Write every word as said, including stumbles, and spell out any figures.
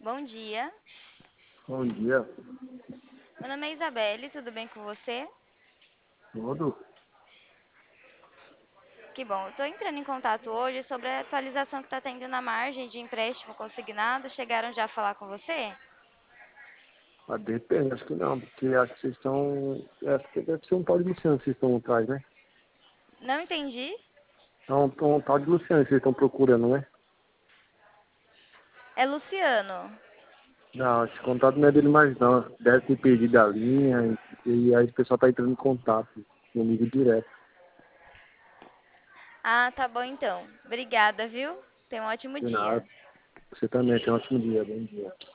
Bom dia. Bom dia. Meu nome é Isabelle, tudo bem com você? Tudo? Que bom. Estou entrando em contato hoje sobre a atualização que está tendo na margem de empréstimo consignado. Chegaram já a falar com você? Ah, depende, acho que não, porque acho que vocês estão. Acho que deve ser um tal de Luciano que vocês estão atrás, né? Não entendi. É um, um tal de Luciano que vocês estão procurando, né? É Luciano. Não, esse contato não é dele mais não. Deve ter perdido a linha e, e aí o pessoal tá entrando em contato comigo direto. Ah, tá bom então. Obrigada, viu? Tenha um ótimo De dia. nada. Você também, tenha um ótimo dia. Bom dia.